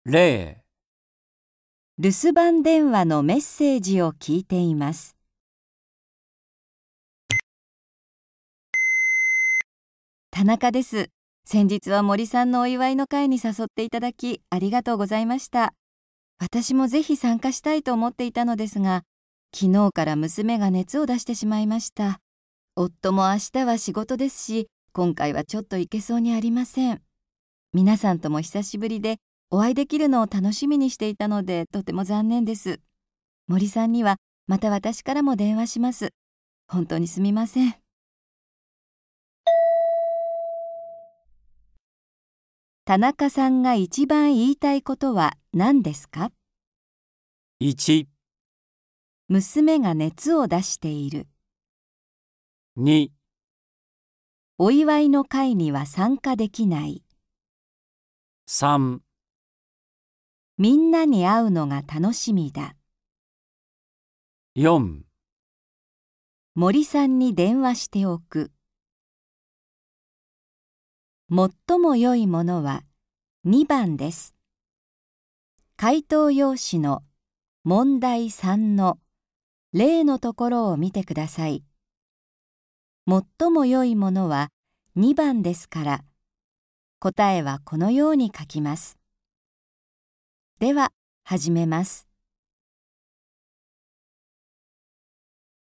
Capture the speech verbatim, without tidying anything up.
例、 留守番電話のメッセージを聞いています。田中です。先日は森さんのお祝いの会に誘っていただきありがとうございました。私もぜひ参加したいと思っていたのですが、昨日から娘が熱を出してしまいました。夫も明日は仕事ですし、今回はちょっと行けそうにありません。皆さんとも久しぶりでお会いできるのを楽しみにしていたのでとても残念です。森さんにはまた私からも電話します。本当にすみません。田中さんが一番言いたいことは何ですか？ いち、 娘が熱を出している。 に、 お祝いの会には参加できない。 さん、 みんなに会うのが楽しみだ。 よん、 森さんに電話しておく。最も良いものはにばんです。回答用紙の問題さんの例のところを見てください。最も良いものはにばんですから、答えはこのように書きます。では、始めます。